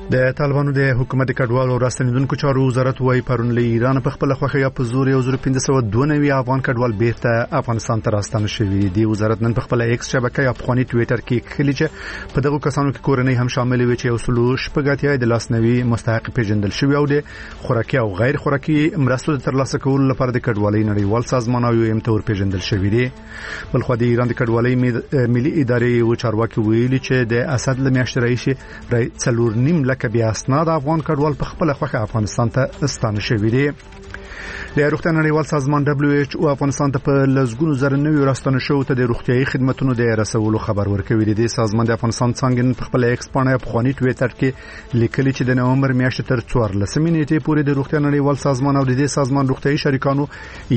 د طالبانو د حکومت کډوالو او راستنیدونکو چارو وزارت وايي پرون له ایران په خپل خوخه یا په زور 1592 افغان کډوال بیرته افغانستان ته راستنه شوي دي. وزارت نن په خپل ایکس شبکه یا افغاني ټوئیټر کې خلی چې په دغه کسانو کې کورنۍ هم شامل وي چې اصول شپږاتیا د لاسنوي مستحق پیژندل شوی او د خوراکي او غیر خوراکي مرستو د ترلاسه کولو لپاره د کډوالۍ نړیوال سازمان او یو تور پیژندل شوی دي. بلخو د ایران د کډوالۍ ملي ادارې او چارواکي ویلي چې د اسد لمیاشت رئیس څلور نیم لکه بیا اسناد افغان کډوال په خپل خوخه افغانستان ته ستانه شوی دي. د روغتیا نړیوال سازمان WHO افغانستان ته په لزګونو زره نوي راستنه شو ته د روغتيایي خدماتو د رسولو خبر ورکوي. د سازمان د افغانستان څنګه په خپل ایکس باندې په خواني ټوئیټر کې لیکلي چې د نومبر میاشتې تر 14 نیټې پورې د روغتیا نړیوال سازمان او د دې سازمان روغتيایي شریکانو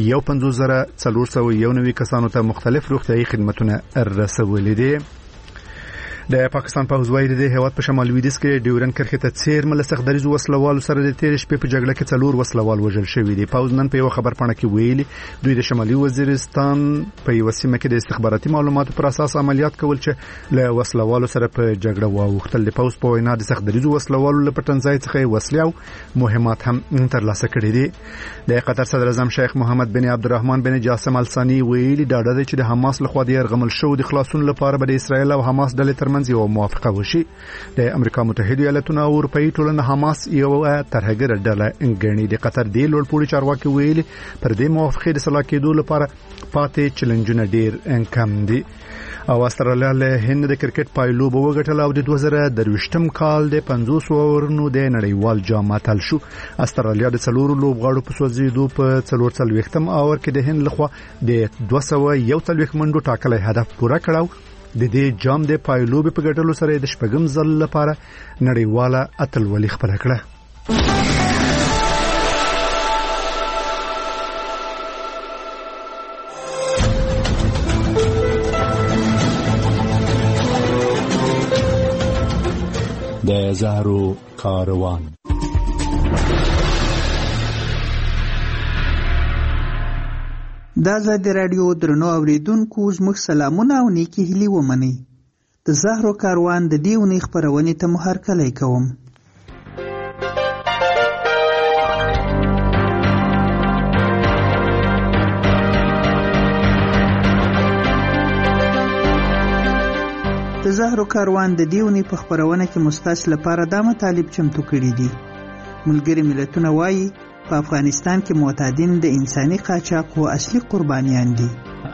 15491 کسانو ته مختلف روغتيایي خدماتونه رسولي دي. د پاکستان په حوزوي د هیواد په شمال لویدیځ کې ډیورن کرښې ته څیر ملسخ دریزو وسلوال سره د تیر شپې په جګړه کې څلور وسلوال وژل شوی دي. پاوز نن په یو خبر پاڼه کې ویلي دوی د شمالي وزیرستان په یو سیمه کې د استخباراتي معلوماتو پر اساس عملیات کول چې له وسلوالو سره په جګړه واوښتل. د پاوز په وینا د سخت دریزو وسلوالو له پټنځای څخه وسلې او مهمات هم ترلاسه کړي دي. د قطر صدر اعظم شیخ محمد بن عبدالرحمن بن جاسم الثاني ویلي دا د چې د حماس لخوا د يرغمل شو د خلاصون لپاره به د اسرایل او حماس ډلې ترمنځ یو موافقه وشي. د امریکا متحده ایالاتونو او اروپאי ټولنه حماس یو ترهګر ډله انګڼي. د قطر د لوړپوړي چارواکي ویلي پر دې موافقه د صلاح کېدو لپاره پاتې چیلنجونه ډیر کم دي. او استرالیا له هند د کرکټ پایلوب وګټل او د 2023م کال د 500 اورونو د نړیوال جام اتل شو. استرالیا د څلورو لوبغاړو په سوځیدو په 440م اور کې د هند لخوا د 241 منډو ټاکلي هدف پوره کړو. د دې جام د پایلوب په ګټلو سره د شپږم ځل لپاره نړیواله اتلولي خپل کړه. د زهرو کاروان دا زاد رادیو درنو اوریدونکو زموږ سلامونه او نیکی هیلي ومني. د زهرو کاروان د دې ونې خبرونې ته مو هرکلی کوم. د زهرو کاروان د دې ونې په خبرونه کې مستاس لپاره دا مطالب چمتو کړي دي. ملګري ملتونه وایي په افغانستان کې معتادین د انساني قاچاق او اصلي قربانیان دي.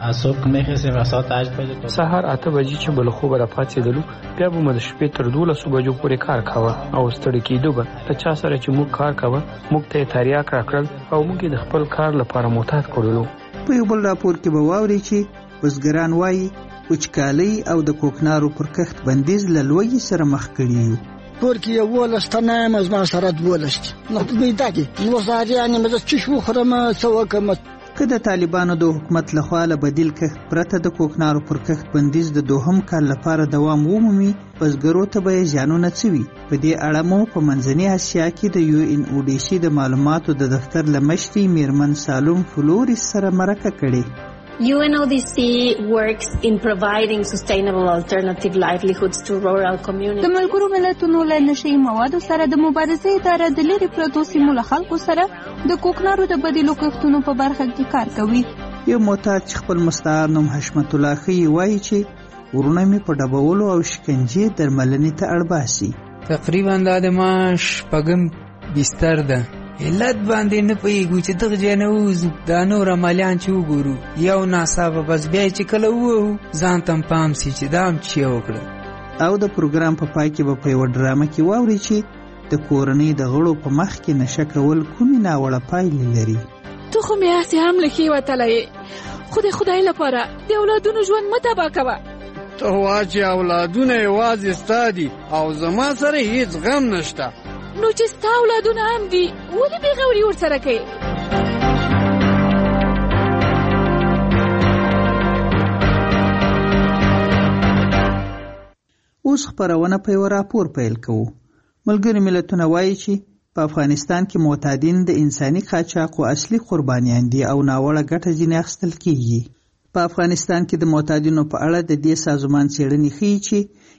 سهار 8 بجې چې بل خو را پاتېدلو بیا به مد شپې تر 12 بجو پورې کار کاوه او ستړي کېدو به د چا سره چې موږ کار کاوه موږ ته تریاک راکړل او موږ د خپل کار لپاره معتاد کړلو. په یو بل راپور کې به واوري چې وزګران وایي وچکالي او د کوکنارو پر کښت بندیز له لوی سره مخ کړي. پور کې یو ولستانه مز ما سره ولست نو دې داتې نو زاریانه مز چې شو خرمه سوکم. که د طالبانو د حکومت لخوا له بدیل کښت پرته د کوکنارو پر کښت بندیز د دوهم کال لپاره دوام ومومي بزګرو ته به ځانونه چوي. په دې اړه مو په منځنۍ اسیا کې د UNODC د معلوماتو د دفتر لمشتي میرمن سالوم فلوريس سره مرکه کړې. UNODC works in providing sustainable alternative livelihoods to rural communities. د ملګرو ملتونو له نشي موادو سره د مبارزې اداره د لري پرتو سیمو له خلکو سره د کوکنارو د بدیلو کښتونو په برخه کې کار کوي. یو معتاد چې خپل مستعار نوم حشمت الله خي وایي چې ورونه می په ډبولو او شکنجې درملنې ته اړباسي. تقریبا د ماش پغم بستر ده علت باندې نه پېږو چې دغه جنوز د نور عملیان چې وګورو یو ناصابه بس بیا چې کله وو ځان تم پام سي چې دام چې وکړه. او د پروګرام په پای کې به په یو ډرامه کې واوري چې د کورنۍ د غړو په مخ کې نشه کول کومې ناوړه پایلې لري. تو خو مې هسې هم لکې وتلی خو د خدای لپاره د اولادونو ژوند مه تباه کوه. ته وا چې اولادونه یوازې ستا دي او زما سره هیڅ غم نشته. نو چې ستا اولادونه هم دي ولې بېغوري ورسره کوي؟ اوس خبرونه په یو راپور پیل کوو. ملګري ملتونه وایي چې په افغانستان کې معتادین د انساني قاچاق او اصلي قربانیان دي او ناوړه ګټه ځینې اخیستل کیږي. په افغانستان کې د معتادینو په اړه د دې سازمان څېړنې ښیي چې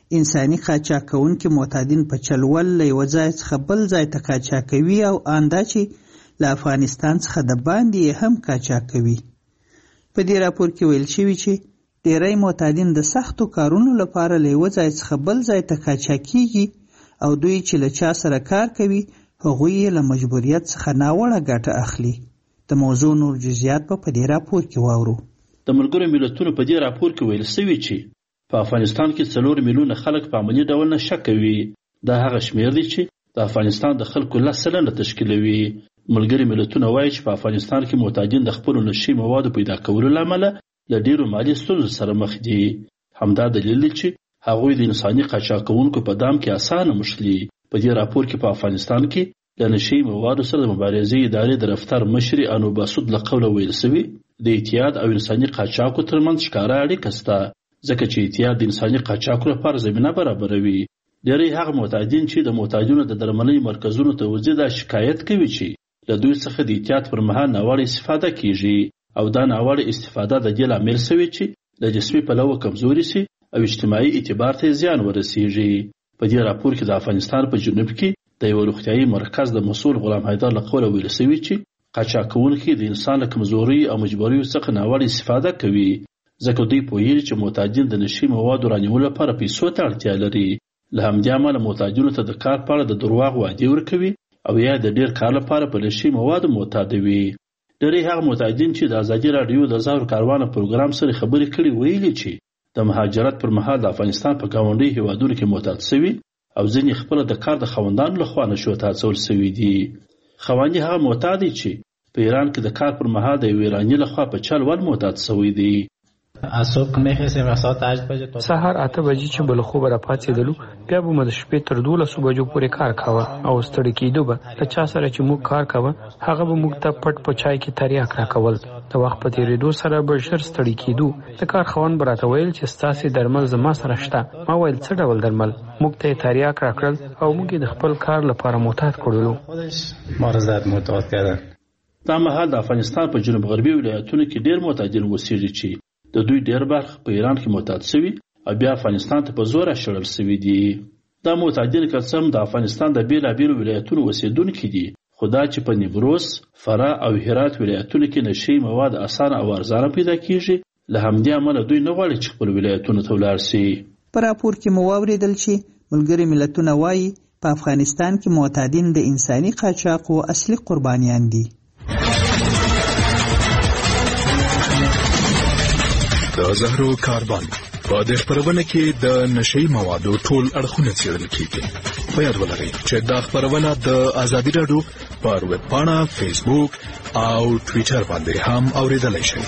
انساني قاچاقونکي معتادین په چلول له یو ځای څخه بل ځای ته قاچاقوي او آندا چې له افغانستان څخه د باندې هم قاچاقوي. په دې راپور کې ویل شوي چې ډېری معتادین د سختو کارونو لپاره له یو ځای څخه بل ځای ته قاچاقېږي او دوی چې له چا سره کار کوي هغوی یې له مجبوریت څخه ناوړه ګټه اخلي. د موضوع نور جزئیات په دې راپور کې واورو. د ملګرو ملتونو په دې راپور کې ویل شوي چې په افغانستان کې 4 میلیونه خلک په عملي ډول نشه کوي. دا هغه شمیر دی چې د افغانستان د خلکو 10% تشکیلوي. ملګري ملتونه وایي چې په افغانستان کې معتادین د خپلو نشي موادو پیدا کولو له امله له ډېرو مالي ستونزو سره مخ دي. همدا دلیل دی چې هغوی د انساني قاچاقونکو په دام کې اسانه مشلي. په دې راپور کې په افغانستان کې د نشي موادو سره د مبارزې ادارې د رفتار مشري انو باسود له قوله ویل شوي د اعتیاد او انساني قاچاقو ترمنځ ښکاره اړیکه شته، ځکه چې اعتیاد د انساني قاچاقو لپاره زمینه برابروي. ډېری هغه معتادین چې د معتادینو د درملنې مرکزونو ته ورځي دا شکایت کوي چې له دوی څخه د اعتیاد پر مهال ناوړه استفاده کیږي او دا ناوړه استفاده د دې لامل شوی چې د جسمي پلوه کمزوري سي او اجتماعي اعتبار ته زیان ورسیږي. په دې راپور کې د افغانستان په جنوب کې د یو روغتیايي مرکز د مسؤل غلام حیدر له قوله ویل شوي چې قاچاقونکي د انسان له کمزوري او مجبوریو څخه ناوړه استفاده کوي، ځکه دوی پوهیږي چې معتادین د نشي موادو رانیولو لپاره پیسو ته اړتیا لري. له همدې امله معتادینو ته د کار په اړه د دروغ وعدې ورکوي او یا د ډېر کار لپاره په نشي موادو معتادوي. ډېری هغه معتادین چې د ازادي راډیو د زهرو کاروانه پروګرام سره خبرې کړي ویلي چې د مهاجرت پر مهال د افغانستان په ګاونډي هیوادونو کې معتاد شوي او ځینې خپله د کار د خاوندانو لخوا نشو ته هڅول شوي دي. خاوندي هغه معتاد دی چې په ایران کې د کار پر مهال د یو ایراني لخوا په چل ول معتاد شوی دی. سهار 8 بجې چې بل خوب را پاتېدلو بیا به مو د شپې تر 12 بجو پورې کار کاوه او ستړي کېدو به له چا سره چې موږ کار کاوه هغه به موږ ته پټ په چای کې تریاک راکول. د وخت په تېرېدو سره به ژر ستړي کېدو. د کار خاوند به راته ویل چې ستاسې درمل زما سره شته. ما ویل څه ډول درمل؟ موږ ته یې تریاک راکړل او موږ یې د خپل کار لپاره معتاد کړلو. دا مهال د افغانستان په جنوب غربي ولایتونو کې ډېر معتادین اوسېږي چې د دوی ډېر برخه په ایران کې معتاد شوي او بیا افغانستان ته په زور شړل شوي دي. دا معتادین که څه هم د افغانستان د بېلابېلو ولایتونو اوسېدونکي دي، خو دا چې په نیمروز، فراه او هرات ولایتونو کې نشي مواد اسانه او ارزانه پیدا کیږي، له همدې امله دوی نه غواړي چې خپل ولایتونو ته ولاړ شي. په راپور کې مو واورېدل چې ملګري ملتونه وایي په افغانستان کې معتادین د انساني قاچاقو اصلي قربانیان دي. د زهرو کاروان په دې خبرونه کې د نشي موادو ټول اړخونه څېړل کیږي. په یاد ولرئ چې دا خبرونه د ازادي راډیو پر ویب پاڼه، فیسبوک او ټویټر باندې هم اوریدلای شئ.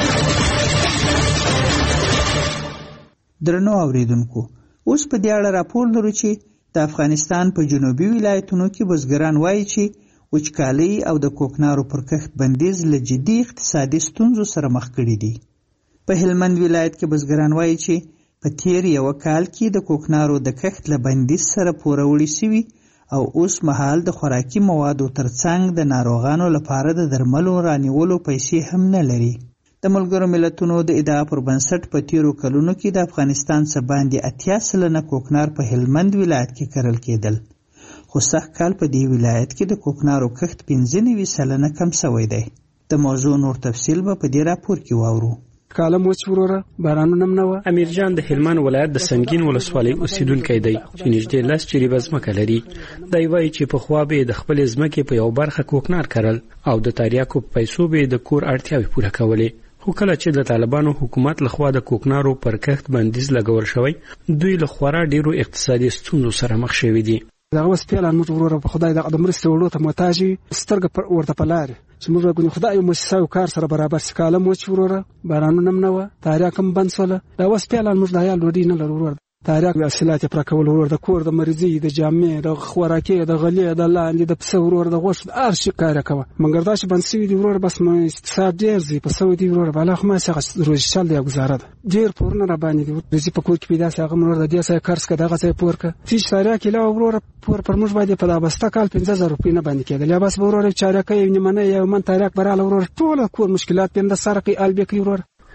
درنو اوریدونکو، اوس په دې اړه راپور لرو چې د افغانستان په جنوبي ولایتونو کې بزګران وایي چې وچکالي او د کوکنارو پر کښت بندیز له جدي اقتصادي ستونزو سره مخ کړي دي. په هلمند ولایت کې بزګران وایي چې په تیر یو کال کې د کوکنارو د کښت له بندیز سره پوروړي شوي او اوس مهال د خوراکي موادو ترڅنګ د ناروغانو لپاره د درملو رانیولو پیسې هم نه لري. د ملګرو ملتونو د ادعا پر بنسټ په تیرو کلونو کې د افغانستان څخه باندې 80% کوکنار په هلمند ولایت کې کرل کېدل، خو سږ کال په دې ولایت کې د کوکنارو کښت 95% کم شوی دی. د موضوع نور تفصیل به په دې راپور کې واورو. کالم وچ وروره بارانونه نه و. امیر جان د هلمند ولایت د سنگین ولسوالۍ اوسیدونکی دی چې نږدې 10 جریبه ځمکه لري. دی وایي چې پخوا به د خپلې ځمکې په یو برخه کوکنار کرل او د تریاکو په پیسو به د کور اړتیاوې پوره کولې، خو کله چې د طالبانو حکومت لخوا د کوکنارو پر کښت بندیز لګول شوی دوی له خورا ډیرو اقتصادي ستونزو سره مخ شوي دي. دا اوس پیلان موږ وروره په خدای د مرستې وړو ته محتاج سترګه ورته په لارې چې موږ غوښنه خدای یو مؤسسه او کار سره برابر سکاله مو چې وروره بارانونه نه و تاریخ هم بند سول. دا اوس پیلان موږ د حیال وړي نه لرو وروره تاریخ اصلات پر کول وروره د کور د مریضي د جامع د خوراکي د غلې د لاندې د پسه وروره د غوښ ارشي کار کوي مګر دا چې بند سوي دی وروره بس ما اقتصاد ډیر زی په سوي دی وروره بالا خو ما څنګه روز شل دی گزاره ده ډیر پورنه را باندې دی په کور کې پیدا څنګه وروره د دې څخه کارس کده غسه پورکه تیش تاریخ لا وروره پر موږ باندې په لابسته کال 15000 روپۍ نه باندې کېدل یا بس وروره چارکه یو نیمه یو من تاریخ براله وروره ټول کور مشکلات پیند سرقي البکی وروره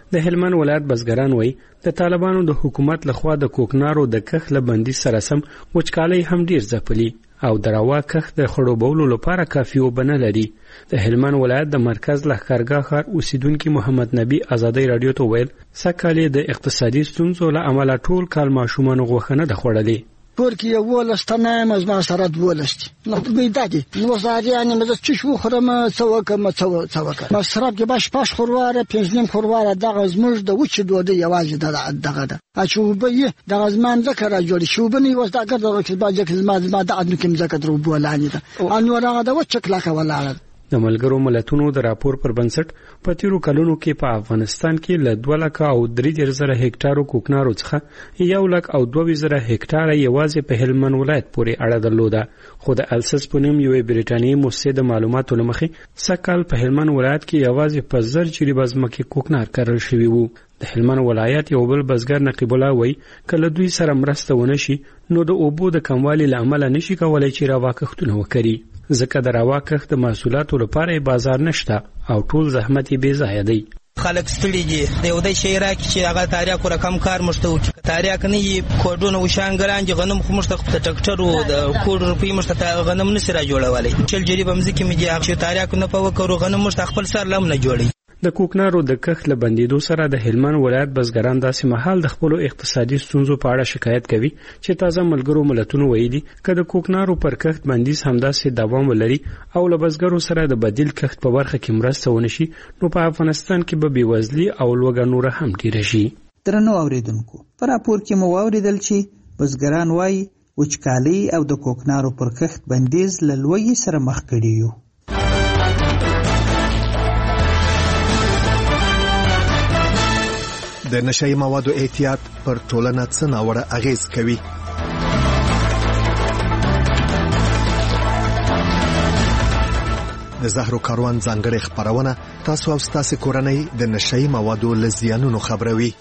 د هلمند ولایت بزګران وایي د طالبانو د حکومت لخوا د کوکنارو د کښت له بندیز سره سم وچکالۍ هم ډیر ځپلي او د روا کښت د خړوبولو لپاره کافي اوبه نه لري. د هلمند ولایت د مرکز لښکرګاه ښار اوسیدونکي محمد نبی ازادۍ رادیو ته ویل سږ د اقتصادي ستونزو له امله ټول کال ماشومان غوښه نه ده خوړلې. کور کې یو ولستانه مز ما سره ولست نو پیدا دي نو زاریانه مز چې شو خرم څوک مصرف کې باش پاش خورواره پنځنیم خورواره دغه زموږ د وچ دوده یوازې دغه ده اچوبه دغه زمان ذکر جوړ شو بني وس دغه کې باجه کې ما د ادم کې ذکر درو بولانی ده انو راغه د وچ کلا کولاله. د ملګرو ملتونو د راپور پر بنسټ په تیرو کلونو کې په افغانستان کې له 2,03,000 هکټارو کوکنارو څخه 1,02,000 هکټاره یوازې په هلمند ولایت پورې اړه درلوده. خو د السس په نوم یوې بریټانیې موسسې د معلوماتو له مخې سږ کال په هلمند ولایت کې یوازې په 1000 جریبه ځمکې کوکنار کرل شوي وو. د هلمند ولایت یو بل بزګر نقیب الله وایي که له دوی سره مرسته ونه شي نو د اوبو د کموالي له امله نشي کولی چې راواکښتونه وکړي، ځکه د راواکښت د محصولاتو لپاره بازار نشته او ټول زحمت یې بې ځایه دی. خلک ستړي دي د یو د شی راکې چې هغه تاریخ رقم کار مشته وکړي تاریخ نه یې کوډونه وشانګران چې غنم خو مشته د ټکټرو د کوډ روپی مشته غنم نشي را جوړولای چل جریب مزکی مې دی هغه تاریخ نه په وکړو غنم مشته خپل سر لم نه جوړي. د کوکنارو د کښت له بندیدو سره د هلمند ولایت بزګران داسې مهال د خپل اقتصادي ستونزو په اړه شکایت کوي چې تازه ملګرو ملتونو ویلي که د کوکنارو پر کښت بندیز همداسې دوام ولري او له بزګرو سره د بدیل کښت په برخه کې مرسته ونشي نو په افغانستان کې به بېوزلي او لوږه نوره هم ډیره شي. درنو اوریدونکو په راپور کې مو واوریدل چې بزګران وایي وچکالۍ او د کوکنارو پر کښت بندیز له لوږې سره مخ کړي یو. د نشئی موادو احتیاط پر ټولنه څه ناوړه اغیز کوي؟ د زهرو کاروان ځانګړې خبرونه تاسو او ستاسو کورنۍ د نشئی موادو له زیانونو خبروي.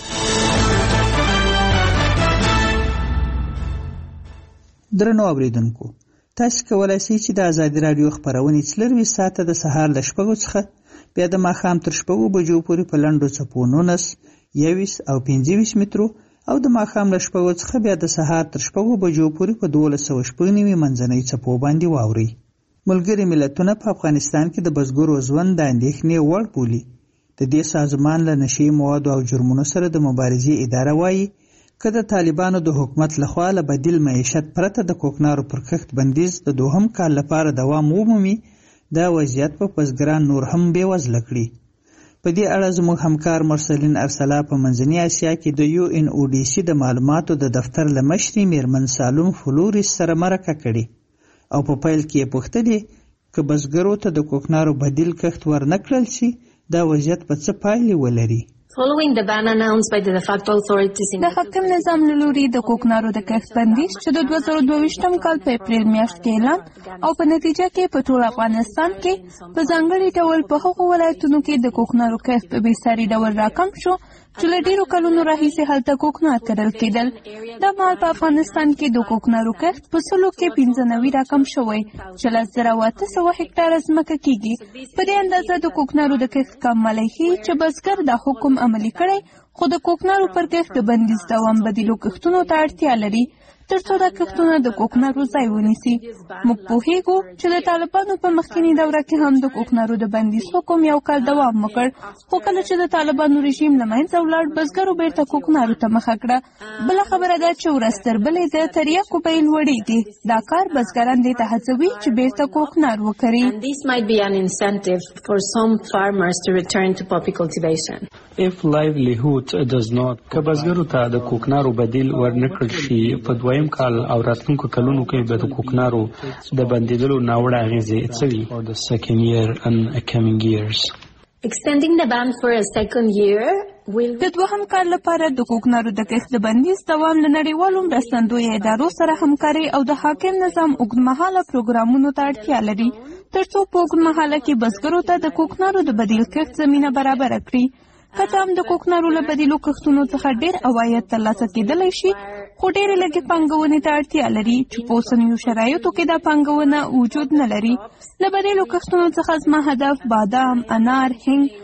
درنو اوریدونکو تاسو کولای شئ چې د آزادي رادیو خبرونه 24 ساعته د سهار ل 6 څخه بیا د ماښام تر 6 بجو پورې په لنډو څپو 19 21 او 25 مترو او د ماښام له 6 څخه بیا د سهار تر 6 بجو پورې په 1290 منځنۍ څپو باندې واوري. ملګري ملتونه په افغانستان کې د بزګرو ژوند د اندېښنې وړ بولي. د دې سازمان له نشئی موادو او جرمونو سره د مبارزې اداره وایي که د طالبانو د حکومت لخوا له بدیل معیشت پرته د کوکنارو پر کښت بندیز د دوهم کال لپاره دوام ومومي دا وضعیت په بزګران نور هم بېوزله کړي. په دې اړه زموږ همکار مرسلین ارسلا په منځنۍ اسیا کې د یو ان او ډي سي د معلوماتو د دفتر له مشرې میرمن سالوم فلوریس سره مرکه کړې او په پیل کې یې پوښتلې که بزګرو ته د کوکنارو بدیل کښت ورنه کړل شي دا وضعیت په څه پایلې ولري. Following the ban announced by the de facto authorities in د حاکم نظام له لوري د کوکنارو د کښت بندیز چې د 2022 کال په اپریل میاشت کې اعلان او په نتیجه کې په ټول افغانستان کې په ځانګړي ډول په هغو ولایتونو کې د کوکنارو کښت په بېساري ډول راکم شو چې له ډېرو کلونو راهیسې هلته کوکنار کرل کېدل. دا مهال په افغانستان کې د کوکنارو کښت په سلو کې 95 راکم شوی چې 10,800 هکټاره ځمکه کېږي. په دې اندازه د کوکنارو د کښت کموالی ښیي چې بزګر دا حکم عملي کړی خو د کوکنارو پر کښت د بندیز دوام بدیلو کښتونو ته اړتیا لري ترڅو دا کښتونه د کوکنارو ځای ونیسي. موږ پوهیږو چې د طالبانو په مخکینی دوره کې هم د کوکنارو د بندیز حکم یو کال دوام وکړ خو کله چې د طالبانو رژیم له منځه ولاړ بزګرو بیرته کوکنارو ته مخه کړه. بله خبره ده چې ورځ تر بلې د تریاکو بیې لوړېږي. دا کار بزګران دې ته هڅوي چې بیرته کوکنار وکړي. This might be an incentive for some farmers to return to poppy cultivation. If livelihood does not که بزګرو ته د کوکنارو بدیل ورنکړل شي په دویم کال او راتلونکو کلونو کې به د کوکنارو د بندیدلو ناوړه اغیزې څه وي for the second year and coming years. Extending the ban for a second year will د دوهم کال لپاره د کوکنارو د کښت د بندیز دوام له نړیوالو مرستندویه ادارو سره همکاري او د حاکم نظام اوږدمهاله پروګرامونو ته اړتیا لري ترڅو په اوږدمهاله کې بزګرو ته د کوکنارو د بدیل کښت زمینه برابره کړي. که هم د کوکنارو له بدیلو کښتونو څخه ډېر عواید ترلاسه کېدلی شي خو ډېرې لږې پانګونې ته اړتیا لري چې په اوسنیو شرایطو کې دا پانګونه وجود نه لري. له بدیلو کښتونو څخه زما هدف بادام، انار، هنګ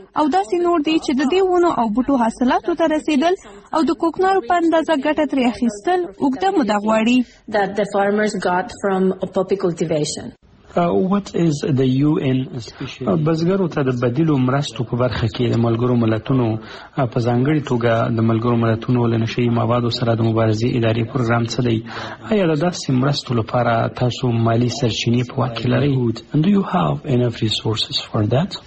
او داسې نور دي چې د دې ونو او بوټو حاصلاتو ته رسیدل او د کوکنارو په اندازه ګټه ترې اخیستل اوږده موده غواړي. That the farmers got from poppy cultivation. What is the UN بزګرو ته د بدیلو مرستو په برخه کې د ملګرو ملتونو په ځانګړي توګه د ملګرو ملتونو له نشئی موادو سره د مبارزې ادارې پروګرام څه دی؟ آیا د داسې مرستو لپاره تاسو مالی سرچینې په واک کې لرئ؟ And do you have enough resources for that?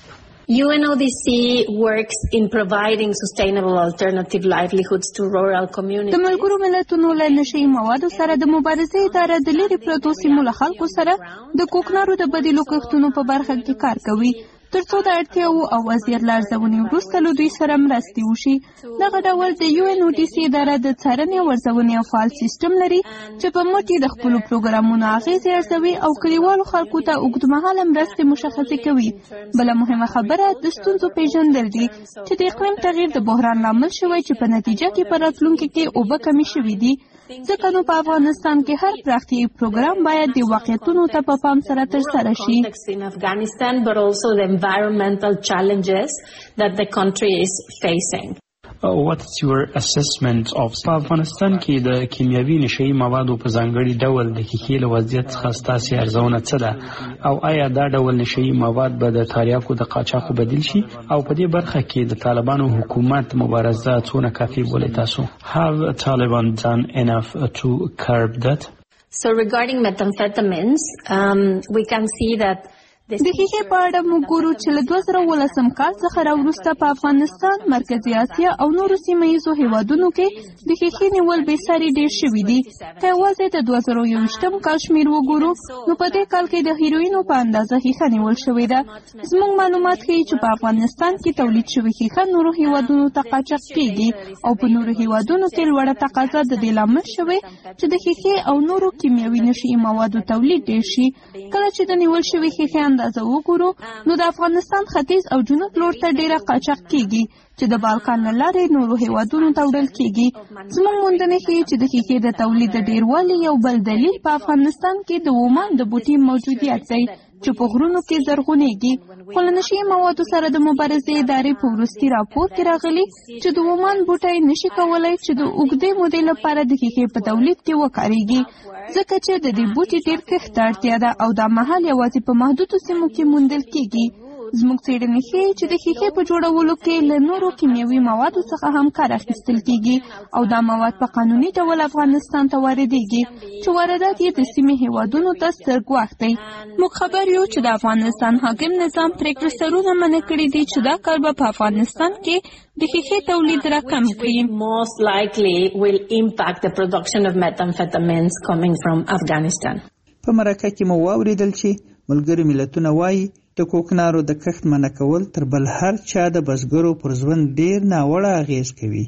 UNODC works in providing sustainable alternative livelihoods to rural communities. د ملګرو ملتونو له نشئی موادو سره د مبارزې اداره د لرې پرتو سیمو له خلکو سره د کوکنارو د بدیلو کښتونو په برخه کې کار کوي ترڅو د اړتیاو او وضعیت له ارزونې وروسته له دوی سره مرستې وشي. دغه ډول د UNODC اداره د څارنې او ارزونې یو فعال سیستم لري چې په مټ یې د خپلو پروګرامونو اغېزې ارزوي او کلیوالو خلکو ته اوږدمهاله مرستې مشخصې کوي. بله مهمه خبره د ستونزو پیژندل دي چې د اقلیم تغییر د بحران لامل شوی چې په نتیجه کې په راتلونکي کې اوبه کمې شوي دي. ځکه نو په افغانستان کې هر پراختیایي پروګرام باید د واقعیتونو ته په پام سره ترسره شي. In Afghanistan, but also the environmental challenges that the country is facing. What's your assessment of په افغانستان کې د کیمیاوي نشئی موادو په ځانګړي ډول د ښیښې له وضعیت څخه ستاسې ارزونه څه ده او آیا دا ډول نشئی مواد به د تریاکو د قاچاقو بدیل شي او په دې برخه کې د طالبانو حکومت مبارزه څونه کافي بولئ تاسو؟ Have Taliban done enough to curb that? So regarding methamphetamines, we can see that د ښیښې په اړه موږ ګورو چې له 2018 کال څخه راوروسته په افغانستان، مرکزي اسیا او نورو سیمه هیوادونو کې د ښیښې نیول بېساري ډېر شوي دي. که یوازې د 2021 کال شمېر وګورو نو په دې کال کې د هیروینو په اندازه ښیښه نیول شوې ده. زموږ معلومات ښیي چې په افغانستان کې تولید شوې ښیښه نورو هیوادونو ته قاچاق کېږي او په نورو هیوادونو کې لوړه تقاضا د دې لامل شوې چې د ښیښې او نورو کیمیاوي نشئی موادو تولید ډېر شي. کله چې د نیول شوې ښیښې اندازه وګورو نو د افغانستان ختیځ او جنوب لور ته ډیره قاچاق کیږي چې د بالکان له لارې نورو هیوادونو ته وړل کیږي. زموږ موندنې ښیي چې د ښیښې د تولید د ډیروالي یو بل دلیل په افغانستان کې د ومان د بوټي موجودیت دی چې په غرونو کې زرغونېږي. خو له نشئی موادو سره د مبارزې ادارې په وروستي راپور کې راغلي چې د ومان بوټی نشي کولی چې د اوږدې مودې لپاره د ښیښې په تولید کې وکاریږي ځکه چې د دې بوټي ډېر کښت ته اړتیا ده او دا مهال یوازې په محدودو سیمو کې موندل کیږي. زموږ څېړنې ښیي چې د ښیښې په جوړولو کې له نورو کیمیاوي موادو څخه هم کار اخیستل کیږي او دا مواد په قانوني ډول افغانستان ته واردېږي چې واردات یې د سیمې هیوادونو ته ستر ګواښ دی. موږ خبر یو چې د افغانستان حاکم نظام پرېکړه سرونه منع کړي دي چې دا کار به په افغانستان کې د ښیښې تولید راکم کړي. Most likely will impact the production of methamphetamines coming from Afghanistan. په مرکه کې مو واوریدل چې ملګري ملتونه وایي د کوکنارو د کښت منع کول تر بل هر چا د بزګرو پر ژوند ډیر ناوړه اغیز کوي.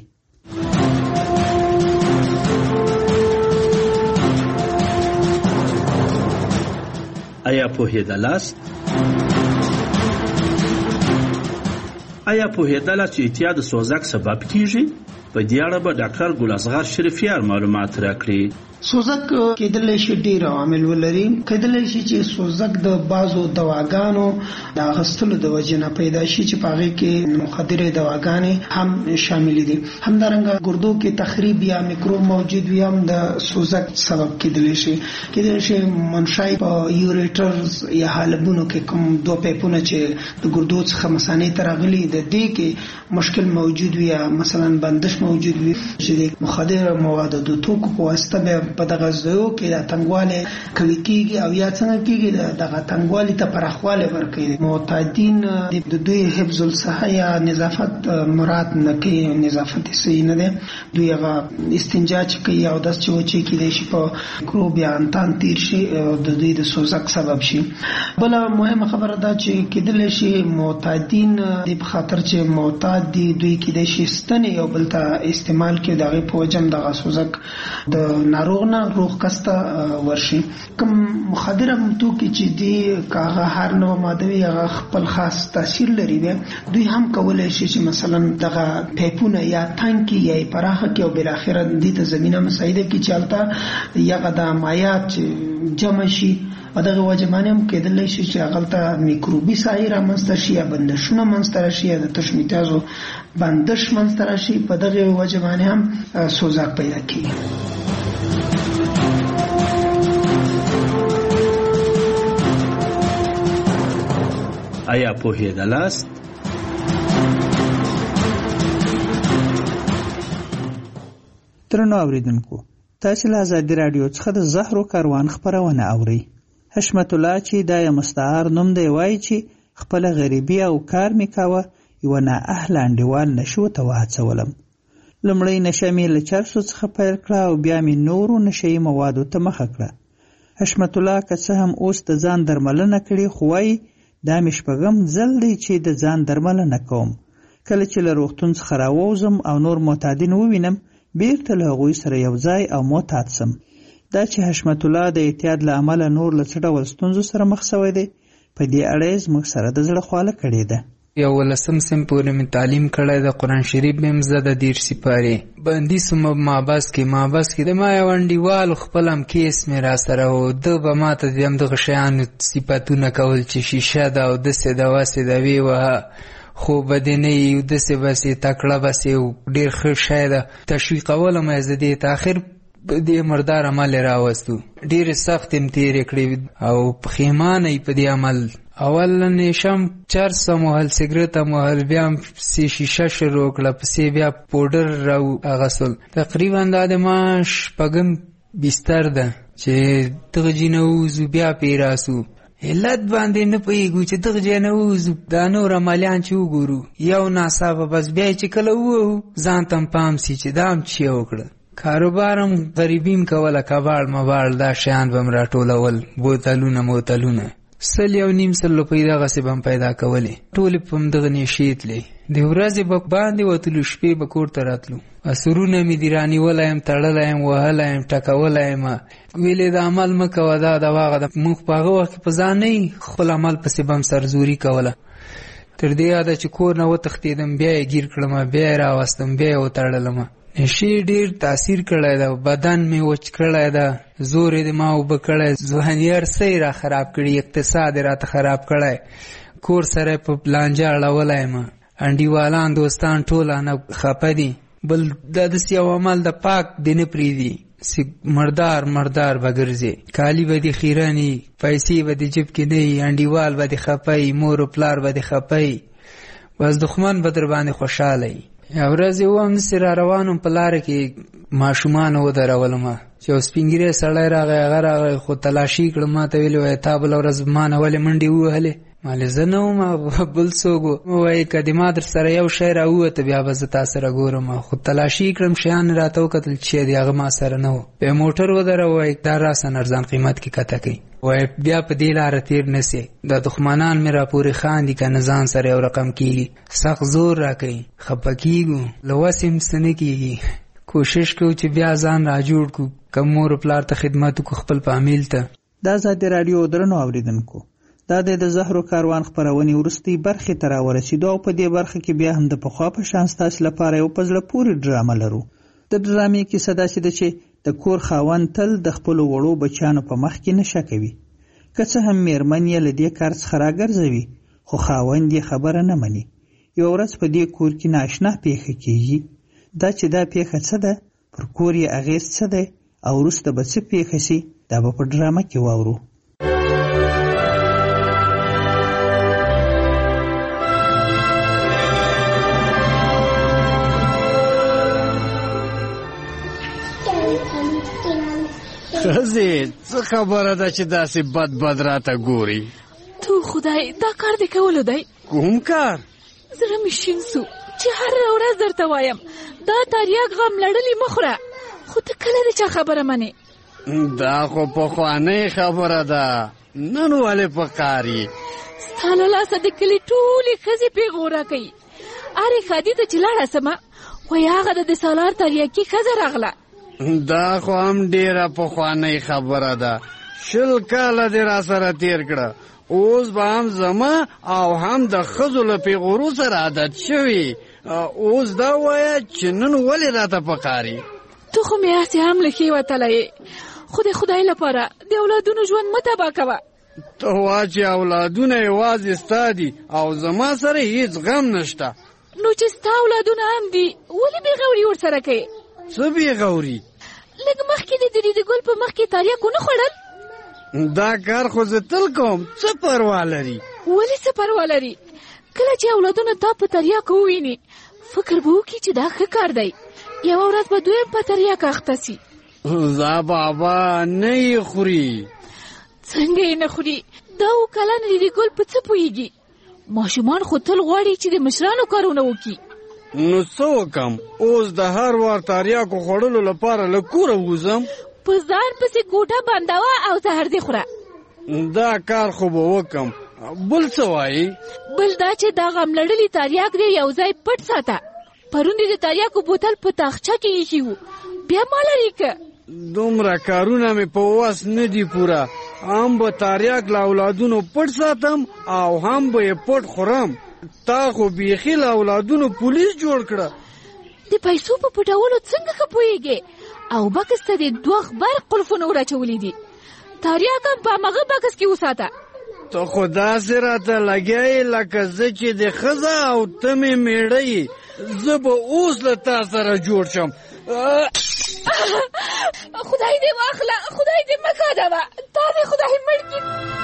آیا پوهېدلاست چې اتیا د سوزک سبب کیږي؟ په دې اړه به ډاکټر ګل اصغر شریفیار معلومات راکړي. سوزک کېدلی شي ډېر عوامل ولري. کېدلی شي چې سوزک د بعضو دواګانو د اخیستلو د وجې نه پیدا شي چې په هغې کې مخدرې دواګانې هم شاملې دي. همدارنګه ګردو کې تخریب یا میکروب موجود وي هم د سوزک سبب کېدلی شي. کېدلی شي منشای په یوریټرز یا حالبونو کې کوم دوه پیپونه چې د ګردو څخه مثانې ته راغلي د دې کې مشکل موجود وي یا مثلا بندش موجود وي چې د مخدره موادو د توکو په واسطه په دغه ځایو کې د تنګوالي کوي کېږي او یا څنګه کېږي دغه تنګوالي ته پراخوالی ورکوي. معتادین د دوی حفظ الصحه یا نظافت مراد نه کوي، نظافت صحیح نه دی. دوی هغه استنجا چې کوي او داس چې وچې کېدی شي په میکروب یا انتان تیر شي د دوی د سوزک سبب شي. بله مهمه خبره ده چې کېدلی شي معتادین د په خاطر چې معتاد دي دوی کېدی شي ستنې یو بل ته استعمال کړي، د هغې په وجه هم دغه سوزک د ناروغ نه روغ کس ته ورشي. کوم مخدره توکي چې دي هغه هر نوع ماده وي هغه خپل خاص تاثیر لري. دوی هم کولی شي چې مثلا دغه پیپونه یا تانکي یا پراخه کې او بالاخره دې ته زمینه مساعده کړي چې هلته یغه د مایعات جمع شي په دغه وجه باندې هم کېدلی شي چې هغلته میکروبي سایه رامنځته شي یا بندشونه منځته راشي یا د تش میتازو بندش منځته راشي. په دغه وجه باندې هم سوزاک پیدا کیږي. آیا پوهېدلاست؟ درنو اوریدونکو، تاسو له ازادي رادیو څخه د زهرو کاروان خبرونه اورئ. حشمت الله چې دا مستعار نوم دی وایي چې خپل غریبي او کار می کاوه یو نه اهل انډیوال نشو ته وهڅولم. لمړی نشه مې له چرسو څخه پیل کړه او بیا مې نورو نشهیي موادو ته مخه کړه. حشمت الله که څه هم اوس د ځان درملنه کړي خو وایي دا مې شپږم ځل دی چې د ځان درملنه کوم. کله چې له روغتون څخه راووځم او نور معتادین ووینم بیرته له هغوی سره یو ځای او معتاد سم. دا چې حشمت الله د اعتیاد له امله نور له څه ډول ستونزو سره مخ شوی دی په دې اړه یې زموږ سره د زړه خواله کړې ده. 11 صنف پورې مې تعلیم کړی د قرآن شریف مې زه د 10 سپارې بندي سوم مابس کې د ما یو انډیوال خپل هم کیس مې را سره و. ده به ما ته د همدغه شیانو صفتونه کول چې شیشه ده او داسې ده واسې ده ویې وهه خو به دې نه یي داسې بسې تکړه بسې ډېر ښه شی ده تشویقولم یې زه دې ته اخر دې مردار عمل یې راوستو. ډېرې سختې م تېرې کړې او پښیمانه یې په دې عمل. اول نیشم چرس موهل سیګریټ موهل بیا سی شیشه شروع کړه پسې بیا پوډر راو اغسل. تقریبا دا د ما شپږم بستر ده چې دغه جینه ووځو بیا پې راسو. علت باندې نه پوهېږو چې دغه ځای نه ووځو دا نور عملیان چې وګورو یو ناڅاپه بس بیا چې کله ووهو ځان ته م پام سي چې دا هم چې وکړه. کاروبار هم غریبي م کوله کباړ مباړ دا شیان به م راټولول بوتلونه 1.5 روپۍ دغسې به م پیدا کولې. ټولې په همدغه نیشې تلې. د ورځې به باندې وتلو شپې به کور ته راتلو. اسرونه مې دې رانیولی یم تړلی یم وهلی یم ټکولی یم. ویلې د عمل مه کوه دا دواغه ده. موږ په هغه وخت کې په ځان نه یي خپل عمل پسې به م سرزوري کوله. تر دې یاده چې کور نه وتښتېدم بیا یې ګیر کړم بیا یې راوستم بیا یې وتړلم. نشې ډېر تاثیر کړی ده. بدن مې وچ کړی ده. زور یې د ما اوبه کړی. ځواني هر څه یې را خراب کړي. اقتصاد یې راته خراب کړی. کور سره یې په لانجه اړولی یم. انډیوالان دوستان ټول نه خفه دي. بل دا داسې یو عمل د پاک دې نه پرېږدي. مردار به ګرځې. کالي به دې خیرن وي. پیسې به دې جیب کې نه وي. انډیوال به دې خفه وي. مور و پلار به دې خفه وي. بس دښمن به در باندې خوشحاله وي. یو ورځ یې وم داسې را روانم په لاره کې ماشومان ودرولم چې یو سپین ږیری سړی راغی. هغه راغی خو تلاشي کړم. ما ته ویلې وایي تا بله ورځ ما نه ولې منډې ووهلې؟ ما ویلې زه نه وم بل څوک و. وایي که د ما در سره یو شی راووته بیا به زه تا سره ګورم. خو تلاشي کړم شیان راته وکتل چې د هغه ما سره نه و. بیا موټر ودروه وایي دا راسه ارزان قیمت کې کته کوي. وایي بیا په دې لاره تیر نه سې. دا دښمنان مې راپورې خاندي که نه ځان سره یو رقم کېږي. سخت زور را کوي. خفه کېږو. له وسې هم څه نه کېږي. کوشش کوو چې بیا ځان را جوړ کړو. که مور و پلار ته خدمت وکړو خپل فامیل ته. دا ازادي راډیو درنو اوریدونکو، دا د زهرو کاروان خپرونې وروستۍ برخې ته راورسېدو او په دې برخه کې بیا هم د پخوا په شان ستاسو لپاره یو په زړه پورې ډرامه لرو. د ډرامې کیسه داسې ده چې د کور خاوند تل د خپلو وړو بچیانو په مخ کې نشه کوي. که څه هم میرمن یې له دې کار څخه راګرځوي خو خاوند یې خبره نه مني. یو ورځ په دې کور کې نااشنا پیښه کېږي. دا چې دا پیښه څه ده، پر کور یې اغېز څه دی او وروسته به څه پیښه سي، دا به په ډرامه کې واورو. ښځې څه خبره ده چې داسې بد راته ګوري؟ تو خدای دا کار دې کولو دی؟ کوم کار؟ زړه مې شین سو چې هره ورځ درته وایم دا تریاک غم لړلې مه خوره، خو ته کله د چا خبره منې؟ دا خو پخوانۍ خبره ده، نن ولې په کار یې؟ ستا له لاسه د کلي ټولې ښځې پیغوره کوي. ارې ښادي ته چې لاړه سمه وایي هغه د سالار تریاکي ښځه راغله. دا خو هم ډیره پخوانۍ خبره ده. 20 کاله دې را سره تیر کړه، اوس به هم زما او هم د ښځو له پیغورو سره عادت شوي. اوس دا وایه چې نن ولې راته پکاري؟ ته خو مې هسې هم له ښې وتلی یې، خو د خدای لپاره د اولادونو ژوند مه تباه کوه. ته وا چې اولادونه یوازې ستا دي او زما سره هیڅ غم نشته. نو چې ستا اولادونه هم دي ولې بېغوري ورسره کوې؟ څه بېغوري؟ لږ مخکې د ریډي ګل په مخ کې تریاک ونه خوړل؟ دا کار خو زه تل کوم، څه پروا لري؟ ولې څه پروا لري؟ کله چې اولادونه تا په تریاکو وویني فکر به وکړي چې دا ښه کار دی، یوه ورځ به دوی په تریاک اخته سي. زه بابا نه یې خوري. څنګه یې نه خوري؟ دا اووه کلن ریډي ګل په څه پوهېږي؟ ماشومان خو تل غواړي چې د مشرانو کارونه وکړي. نو څه وکم؟ اوس د هر وار تریاکو خوړلو لپاره له کوره ووځم؟ په ځان پسې کوټه بندوه او زهر دې خوره. دا کار خو به وکم. بل څه وایي؟ بل دا چې دا غم لړلي تریاک دې یو ځای پټ ساته. پرون دې د تریاکو بوتل په تاخچه کې ایښي وو، بیا ما لرې که. دومره کارونه مې په وس نه دي پوره. هم به تریاک له اولادونو پټ ساتم او هم به یې پټ خورم. تا خو بیخي له اولادونو پولیس جوړ کړه. د پیسو په پټولو څنګه ښه پوهېږې؟ او بکس ته دې 2 غبر قلفونه وراچولي دي. تریاک هم په همغه بکس کې وساته. ته خو داسې راته لګیا یې لکه زه چې د ښځه او ته مې مېړه یې. زه به اوس له تا سره جوړ شم. خدای دې واخله، خدای دې مه کاږه، تا دې خدای مړ کړي.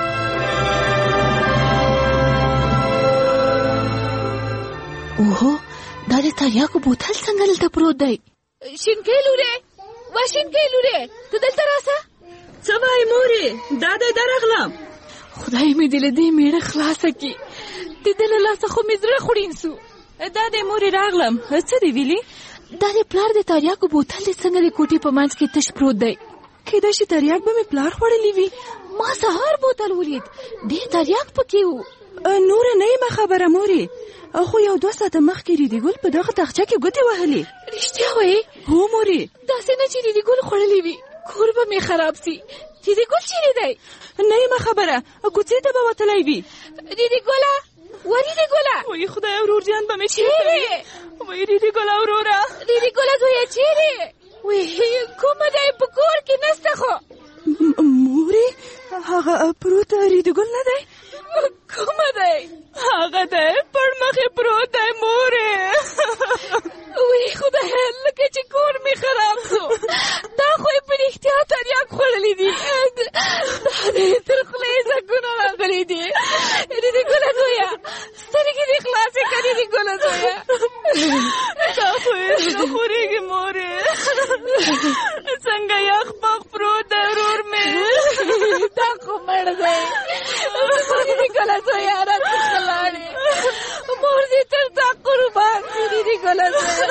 اوهو، دا د تریاکو بوتل څنګه دلته پروت دی؟ شینکۍ لورې، وا شینکۍ لورې، ته دلته راسه. څه وایې مورې؟ دا دی درغلم. خدای مې دې له دې میړه خلاصه کړي. د ده له لاسه خو مې زړه خوړین سو. دا دی مورې راغلم. څه دې ویلي؟ دا د پلار د تریاکو بوتل دی څنګه د کوټې په منځ کې تش پروت دی. کیدای شي تریاک به مې پلار خوړلی وي. ما سهار بوتل ولید، ډېر تریاک پکې و. نوره نه یم خبره مورې، خو یو 2 ساعته مخکې ریډي ګل په دغه تاخچه کې ګوتې وهلې. رښتیا وایې؟ هو مورې. داسې نه چې ریډي ګل خوړلی وي، کور به مې خراب سي. ریډي ګل چیرې دی؟ نه یم خبره، کوڅې ته به وتلی وي. ریډي ګله، و ریډي ګله، وایي خدای ورور جان به مې چیرې؟ وایي ریډي ګله وروره، ریډي ګله زویه چیرې؟ وایي کومه دی؟ په کور کې نسته خو. مورې هغه پروت ریډي ګل نه دی؟ کومه دی؟ هغه دی پړ مخې پروت دی مورې. وایي خدایه، لکه چې کور مې خراب سو. دا خو یې په رښتیا تریاک خوړلی دي. دا دې تر خولې زګونه راغلي دي. ریډي ګله زویه، سترګې دې خلاصې کړه ریډي ګله زویه. دا خو یې نه خورېږي مورې. څنګه یخ پخ پروت دی ورور مې. دا خو مړ دی. ریډي ګله زویه، راڅخه لاړې. مور دې تر تا قربان شي ریډي ګله زویه.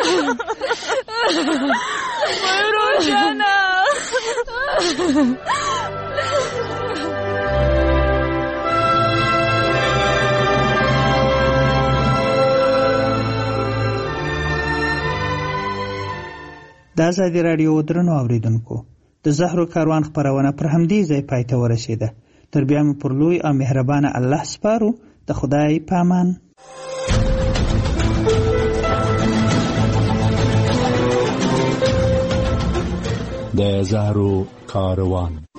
وای ورور جانه. د ازادي راډیو درنو اوریدونکو، د زهرو کاروان خپرونه پر همدې ځای پای ته ورسېده. تر بیا مو پر لوی او مهربانه الله سپارو. د خدای په امان. د زهرو کاروان.